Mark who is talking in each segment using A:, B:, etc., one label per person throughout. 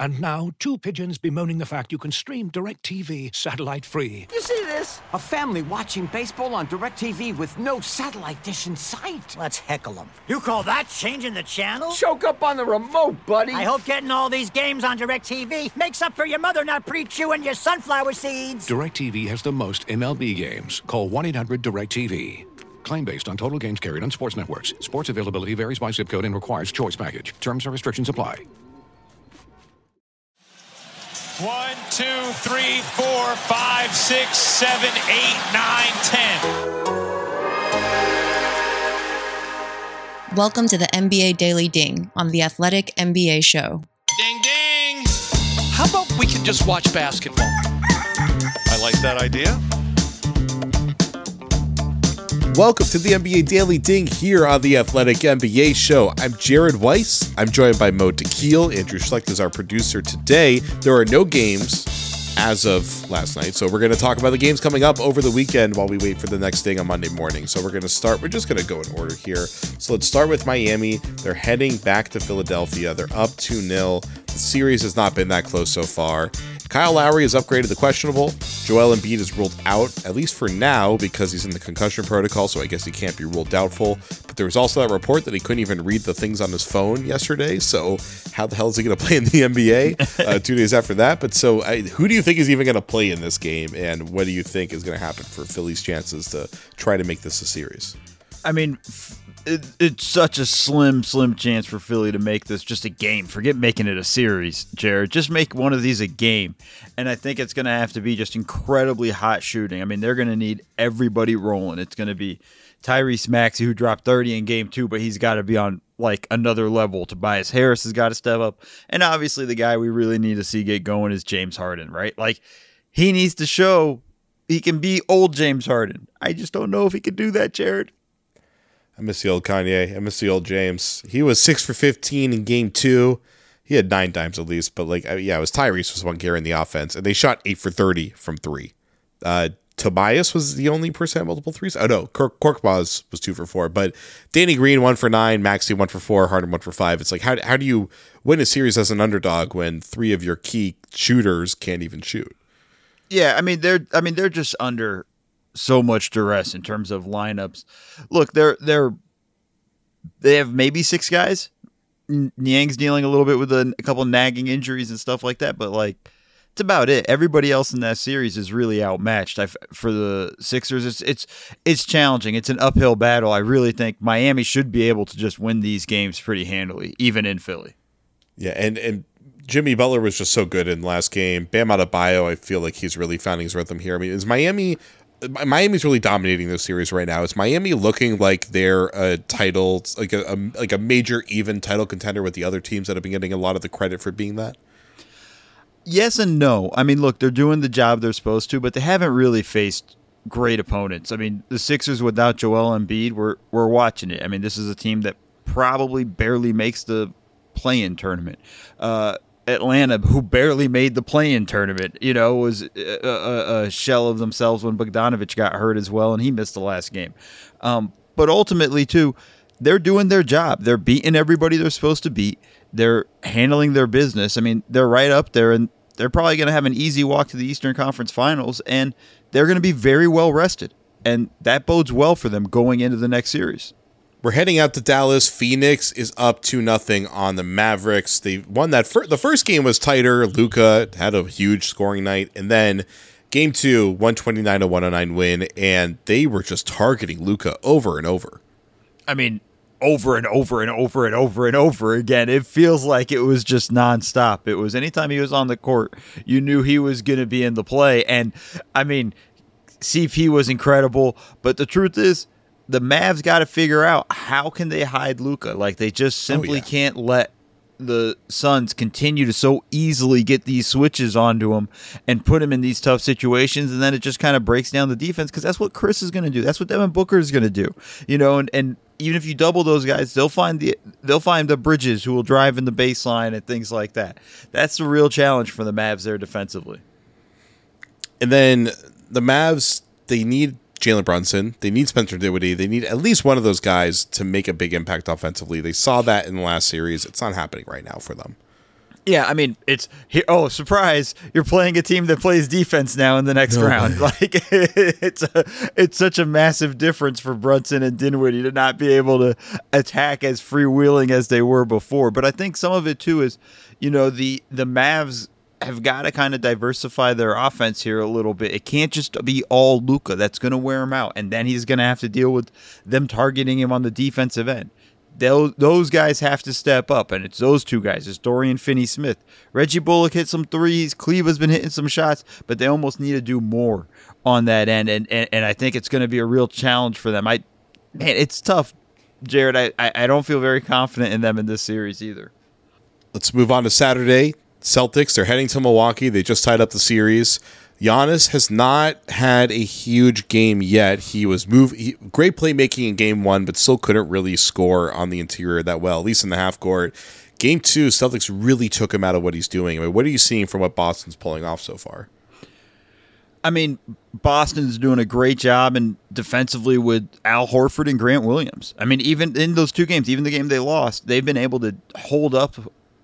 A: And now, two pigeons bemoaning the fact you can stream DirecTV satellite-free.
B: You see this? A family watching baseball on DirecTV with no satellite dish in sight.
C: Let's heckle them. You call that changing the channel?
B: Choke up on the remote, buddy.
C: I hope getting all these games on DirecTV makes up for your mother not pre-chewing your sunflower seeds.
A: DirecTV has the most MLB games. Call 1-800-DirecTV. Claim based on total games carried on sports networks. Sports availability varies by zip code and requires choice package. Terms and restrictions apply.
D: 1, 2, 3, 4, 5, 6, 7, 8, 9, 10.
E: Welcome to the NBA Daily Ding on the Athletic NBA Show.
D: Ding, ding. How about we can just watch basketball?
F: I like that idea.
G: Welcome to the NBA Daily Ding here on the Athletic NBA Show. I'm Jared Weiss. I'm joined by Mo Tequil. Andrew Schlecht is our producer today. There are no games as of last night, so we're going to talk about the games coming up over the weekend while we wait for the next thing on Monday morning. So we're just going to go in order here. So let's start with Miami. They're heading back to Philadelphia. They're up 2-0. The series has not been that close so far. Kyle Lowry is upgraded to questionable. Joel Embiid is ruled out, at least for now, because he's in the concussion protocol, so I guess he can't be ruled doubtful. But there was also that report that he couldn't even read the things on his phone yesterday, so how the hell is he going to play in the NBA 2 days after that? But so who do you think is even going to play in this game, and what do you think is going to happen for Philly's chances to try to make this a series?
H: I mean, it's such a slim chance for Philly to make this just a game. Forget making it a series, Jared. Just make one of these a game. And I think it's going to have to be just incredibly hot shooting. I mean, they're going to need everybody rolling. It's going to be Tyrese Maxey, who dropped 30 in game 2, but he's got to be on like another level. Tobias Harris has got to step up. And obviously the guy we really need to see get going is James Harden, right? Like, he needs to show he can be old James Harden. I just don't know if he can do that, Jared.
G: I miss the old Kanye. I miss the old James. He was 6 for 15 in game 2. He had 9 times at least, but it was Tyrese was one carrying the offense, and they shot 8 for 30 from 3. Tobias was the only person at multiple threes. Oh no, Korkmaz was 2 for 4, but Danny Green 1 for 9, Maxey 1 for 4, Harden 1 for 5. It's like how do you win a series as an underdog when 3 of your key shooters can't even shoot?
H: Yeah, I mean they're just under so much duress in terms of lineups. Look, they have maybe 6 guys. Niang's dealing a little bit with a couple nagging injuries and stuff like that, but like it's about it. Everybody else in that series is really outmatched. For the Sixers, it's challenging. It's an uphill battle. I really think Miami should be able to just win these games pretty handily, even in Philly.
G: Yeah, and Jimmy Butler was just so good in the last game. Bam Adebayo, I feel like he's really found his rhythm here. I mean, Miami's really dominating this series right now. Is Miami looking like they're a title, like a major even title contender with the other teams that have been getting a lot of the credit for being that?
H: Yes and no. I mean, look, they're doing the job they're supposed to, but they haven't really faced great opponents. I mean, the Sixers without Joel Embiid, we're watching it. I mean, this is a team that probably barely makes the play-in tournament. Atlanta, who barely made the play-in tournament, was a shell of themselves when Bogdanović got hurt as well, and he missed the last game. But ultimately, too, they're doing their job. They're beating everybody they're supposed to beat. They're handling their business. I mean, they're right up there, and they're probably going to have an easy walk to the Eastern Conference Finals, and they're going to be very well rested. And that bodes well for them going into the next series.
G: We're heading out to Dallas. Phoenix is up 2-0 on the Mavericks. They won that. The first game was tighter. Luka had a huge scoring night. And then game 2, 129-109 win. And they were just targeting Luka over and over.
H: I mean, over and over and over and over and over again. It feels like it was just nonstop. It was anytime he was on the court, you knew he was going to be in the play. And, I mean, CP was incredible. But the truth is, the Mavs got to figure out how can they hide Luka. Like, they just simply can't let the Suns continue to so easily get these switches onto him and put him in these tough situations, and then it just kind of breaks down the defense, because that's what Chris is going to do. That's what Devin Booker is going to do. And even if you double those guys, they'll find the Bridges who will drive in the baseline and things like that. That's the real challenge for the Mavs there defensively.
G: And then the Mavs, they need Jalen Brunson. They need Spencer Dinwiddie. They need at least one of those guys to make a big impact offensively. They saw that in the last series. It's not happening right now for them.
H: Yeah, I mean, surprise, you're playing a team that plays defense now in the next round. Like, it's such a massive difference for Brunson and Dinwiddie to not be able to attack as freewheeling as they were before. But I think some of it, too, is, the Mavs have got to kind of diversify their offense here a little bit. It can't just be all Luka. That's going to wear him out. And then he's going to have to deal with them targeting him on the defensive end. Those guys have to step up, and it's those two guys. It's Dorian Finney-Smith. Reggie Bullock hit some threes. Kleba's been hitting some shots, but they almost need to do more on that end, and I think it's going to be a real challenge for them. It's tough, Jared. I don't feel very confident in them in this series either.
G: Let's move on to Saturday. Celtics, they're heading to Milwaukee. They just tied up the series. Giannis has not had a huge game yet. He was great playmaking in game one, but still couldn't really score on the interior that well, at least in the half court. Game two, Celtics really took him out of what he's doing. I mean, what are you seeing from what Boston's pulling off so far?
H: I mean, Boston's doing a great job and defensively with Al Horford and Grant Williams. I mean, even in those two games, even the game they lost, they've been able to hold up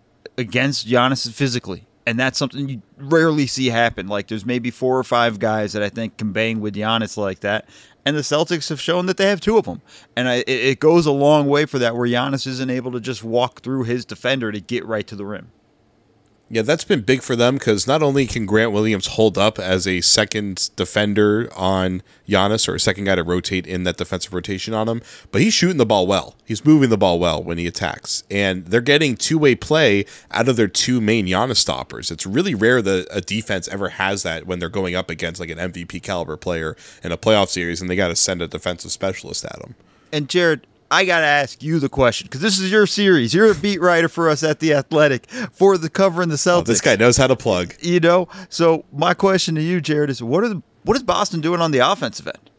H: against Giannis physically. And that's something you rarely see happen. Like, there's maybe 4 or 5 guys that I think can bang with Giannis like that. And the Celtics have shown that they have 2 of them. And it goes a long way for that, where Giannis isn't able to just walk through his defender to get right to the rim.
G: Yeah, that's been big for them because not only can Grant Williams hold up as a second defender on Giannis or a second guy to rotate in that defensive rotation on him, but he's shooting the ball well. He's moving the ball well when he attacks. And they're getting two-way play out of their 2 main Giannis stoppers. It's really rare that a defense ever has that when they're going up against like an MVP caliber player in a playoff series and they got to send a defensive specialist at him.
H: And Jared, I got to ask you the question, because this is your series. You're a beat writer for us at The Athletic for the covering the Celtics.
G: This guy knows how to plug.
H: So my question to you, Jared, is what is Boston doing on the offensive end?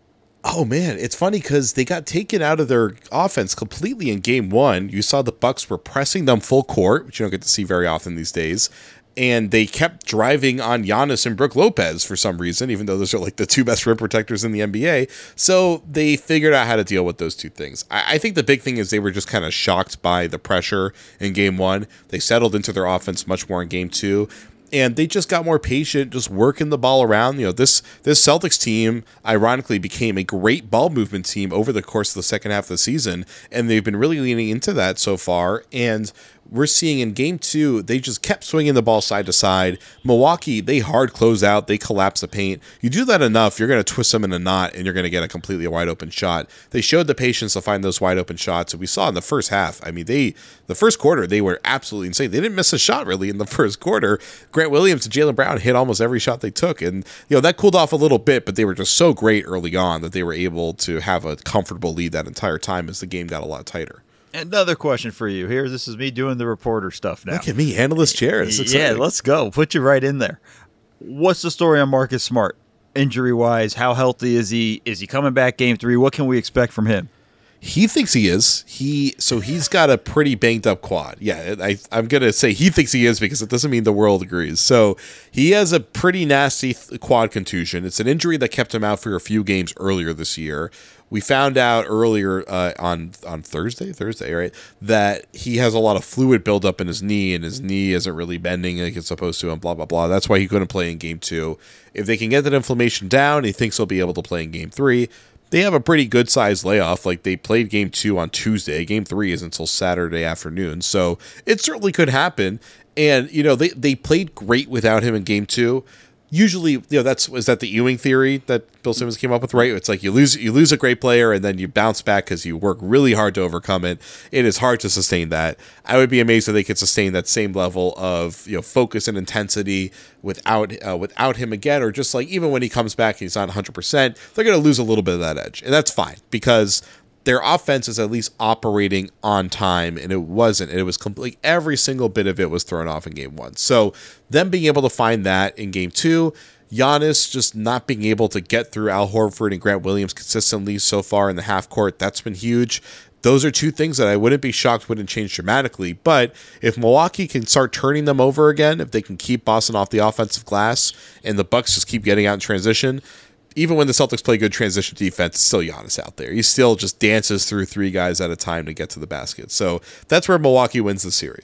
G: Oh, man, it's funny because they got taken out of their offense completely in game one. You saw the Bucks were pressing them full court, which you don't get to see very often these days. And they kept driving on Giannis and Brook Lopez for some reason, even though those are like the 2 best rim protectors in the NBA. So they figured out how to deal with those 2 things. I think the big thing is they were just kind of shocked by the pressure in game one. They settled into their offense much more in game two. And they just got more patient, just working the ball around. This Celtics team, ironically, became a great ball movement team over the course of the second half of the season. And they've been really leaning into that so far. And we're seeing in game two, they just kept swinging the ball side to side. Milwaukee, they hard close out. They collapse the paint. You do that enough, you're going to twist them in a knot, and you're going to get a completely wide open shot. They showed the patience to find those wide open shots. And we saw in the first half, I mean, the first quarter, they were absolutely insane. They didn't miss a shot, really, in the first quarter. Grant Williams and Jaylen Brown hit almost every shot they took. And, that cooled off a little bit, but they were just so great early on that they were able to have a comfortable lead that entire time as the game got a lot tighter.
H: Another question for you. Here, this is me doing the reporter stuff now.
G: Look at me, analyst chair.
H: Yeah, let's go. Put you right in there. What's the story on Marcus Smart, injury-wise? How healthy is he? Is he coming back game 3? What can we expect from him?
G: He thinks he is. He's got a pretty banged up quad. Yeah, I'm going to say he thinks he is because it doesn't mean the world agrees. So he has a pretty nasty quad contusion. It's an injury that kept him out for a few games earlier this year. We found out earlier on Thursday, right, that he has a lot of fluid buildup in his knee, and his knee isn't really bending like it's supposed to, and blah, blah, blah. That's why he couldn't play in game 2. If they can get that inflammation down, he thinks he'll be able to play in game 3. They have a pretty good-sized layoff. Like, they played game 2 on Tuesday. Game 3 isn't until Saturday afternoon. So it certainly could happen. And, they played great without him in game 2. Usually, was that the Ewing theory that Bill Simmons came up with, right? It's like you lose a great player and then you bounce back because you work really hard to overcome it. It is hard to sustain that. I would be amazed if they could sustain that same level of focus and intensity without him again, or just like even when he comes back and he's not 100%, they're going to lose a little bit of that edge, and that's fine because their offense is at least operating on time, and it wasn't. It was complete. Every single bit of it was thrown off in game 1. So them being able to find that in game 2, Giannis just not being able to get through Al Horford and Grant Williams consistently so far in the half court, that's been huge. Those are 2 things that I wouldn't be shocked wouldn't change dramatically. But if Milwaukee can start turning them over again, if they can keep Boston off the offensive glass, and the Bucks just keep getting out in transition, even when the Celtics play good transition defense, it's still Giannis out there. He still just dances through 3 guys at a time to get to the basket. So that's where Milwaukee wins the series.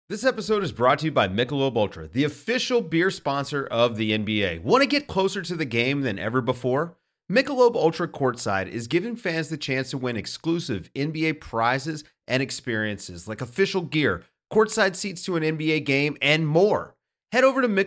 I: This episode is brought to you by Michelob Ultra, the official beer sponsor of the NBA. Want to get closer to the game than ever before? Michelob Ultra Courtside is giving fans the chance to win exclusive NBA prizes and experiences like official gear, courtside seats to an NBA game, and more. Head over to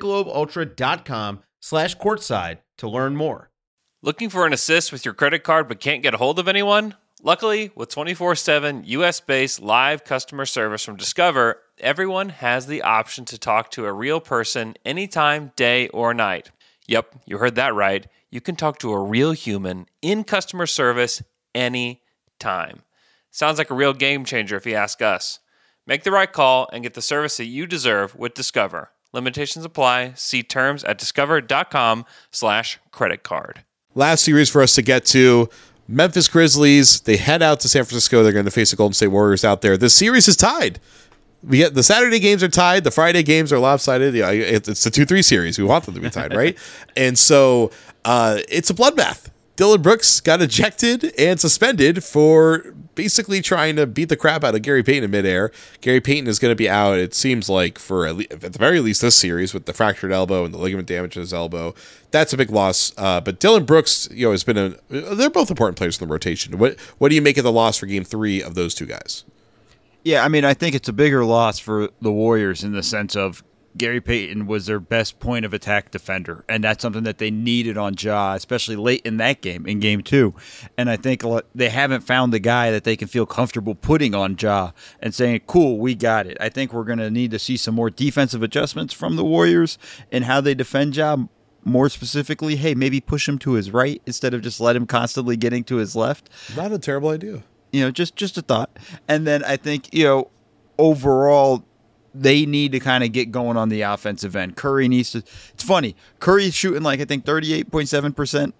I: MichelobUltra.com/courtside to learn more.
J: Looking for an assist with your credit card but can't get a hold of anyone? Luckily, with 24/7 US-based live customer service from Discover, everyone has the option to talk to a real person anytime, day or night. Yep, you heard that right. You can talk to a real human in customer service anytime. Sounds like a real game changer if you ask us. Make the right call and get the service that you deserve with Discover. Limitations apply. See terms at discover.com/creditcard.
G: Last series for us to get to, Memphis Grizzlies. They head out to San Francisco. They're going to face the Golden State Warriors out there. This series is tied. We get the Saturday games are tied. The Friday games are lopsided. It's the 2-3 series. We want them to be tied, right? And so it's a bloodbath. Dillon Brooks got ejected and suspended for basically trying to beat the crap out of Gary Payton in midair. Gary Payton is going to be out, it seems like, for at the very least this series with the fractured elbow and the ligament damage in his elbow. That's a big loss. But Dillon Brooks, has been they're both important players in the rotation. What do you make of the loss for Game 3 of those two guys?
H: Yeah, I mean, I think it's a bigger loss for the Warriors in the sense of Gary Payton was their best point of attack defender, and that's something that they needed on Ja, especially late in that game, in Game 2. And I think they haven't found the guy that they can feel comfortable putting on Ja and saying, cool, we got it. I think we're going to need to see some more defensive adjustments from the Warriors and how they defend Ja. More specifically, hey, maybe push him to his right instead of just let him constantly getting to his left.
G: Not a terrible idea.
H: Just a thought. And then I think, overall, they need to kind of get going on the offensive end. Curry needs to. It's funny. Curry's shooting I think 38.7%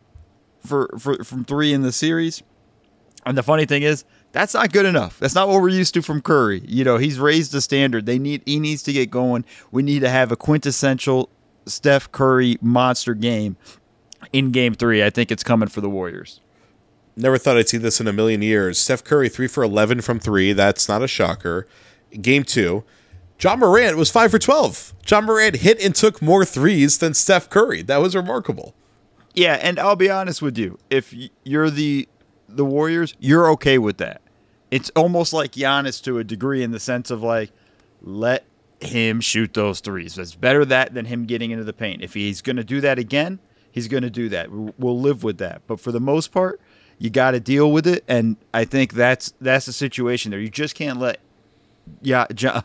H: from three in the series. And the funny thing is, that's not good enough. That's not what we're used to from Curry. He's raised the standard. He needs to get going. We need to have a quintessential Steph Curry monster game in Game 3. I think it's coming for the Warriors.
G: Never thought I'd see this in a million years. Steph Curry 3 for 11 from 3. That's not a shocker. Game 2, Ja Morant was 5 for 12. Ja Morant hit and took more threes than Steph Curry. That was remarkable.
H: Yeah, and I'll be honest with you. If you're the Warriors, you're okay with that. It's almost like Giannis to a degree in the sense of let him shoot those threes. It's better that than him getting into the paint. If he's going to do that again, he's going to do that. We'll live with that. But for the most part, you got to deal with it, and I think that's the situation there. You just can't let Ja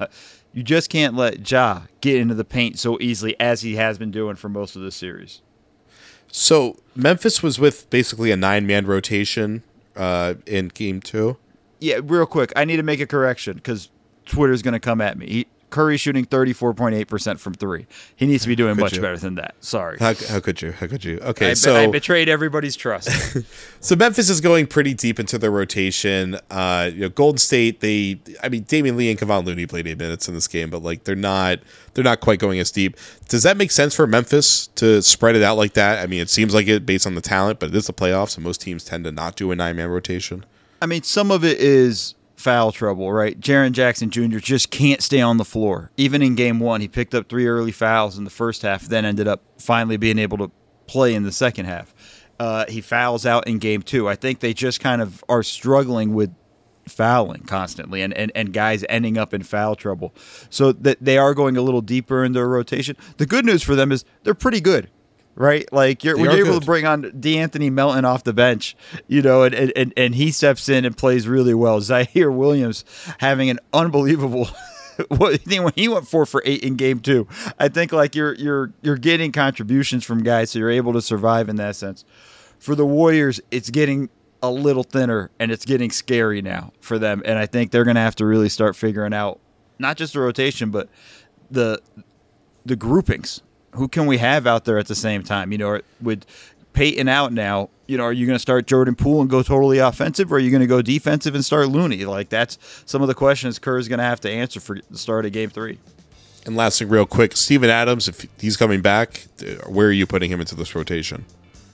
H: get into the paint so easily as he has been doing for most of the series.
G: So Memphis was with basically a 9-man rotation in Game 2.
H: Yeah, real quick, I need to make a correction because Twitter's going to come at me. Curry's shooting 34.8% from 3. He needs to be doing much better than that. Sorry.
G: How could you? Okay,
H: I betrayed everybody's trust.
G: So Memphis is going pretty deep into their rotation. Golden State, Damian Lee and Kevon Looney played 8 minutes in this game, but they're not quite going as deep. Does that make sense for Memphis to spread it out like that? I mean, it seems like it based on the talent, but it is the playoffs, and most teams tend to not do a 9-man rotation.
H: I mean, some of it is foul trouble, right? Jaren Jackson Jr. just can't stay on the floor. Even in Game 1, he picked up 3 early fouls in the first half, then ended up finally being able to play in the second half. He fouls out in Game 2. I think they just kind of are struggling with fouling constantly and guys ending up in foul trouble. So that they are going a little deeper in their rotation. The good news for them is they're pretty good. Right, when you're able to bring on DeAnthony Melton off the bench, and he steps in and plays really well. Zaire Williams having an unbelievable. When he went 4 for 8 in Game 2, I think you're getting contributions from guys, so you're able to survive in that sense. For the Warriors, it's getting a little thinner and it's getting scary now for them, and I think they're going to have to really start figuring out not just the rotation, but the groupings. Who can we have out there at the same time? With Payton out now, are you going to start Jordan Poole and go totally offensive, or are you going to go defensive and start Looney? That's some of the questions Kerr's going to have to answer for the start of Game 3.
G: And last thing real quick, Steven Adams, if he's coming back, where are you putting him into this rotation?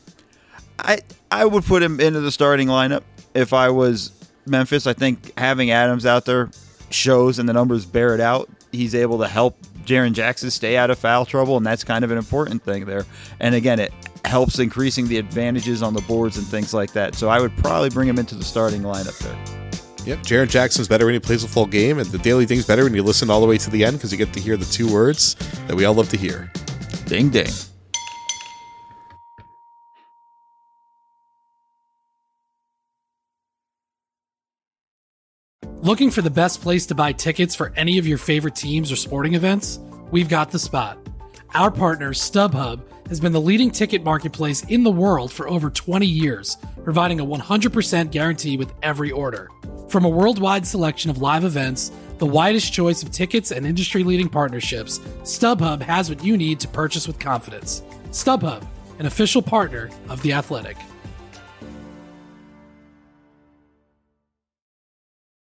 H: I would put him into the starting lineup if I was Memphis. I think having Adams out there shows, and the numbers bear it out, he's able to help Jaren Jackson stay out of foul trouble, and that's kind of an important thing there. And again, it helps increasing the advantages on the boards and things like that. So I would probably bring him into the starting lineup there.
G: Yep, Jaren Jackson's better when he plays a full game, and the Daily Ding's better when you listen all the way to the end because you get to hear the two words that we all love to hear.
H: Ding, ding.
K: Looking for the best place to buy tickets for any of your favorite teams or sporting events? We've got the spot. Our partner, StubHub, has been the leading ticket marketplace in the world for over 20 years, providing a 100% guarantee with every order. From a worldwide selection of live events, the widest choice of tickets and industry-leading partnerships, StubHub has what you need to purchase with confidence. StubHub, an official partner of The Athletic.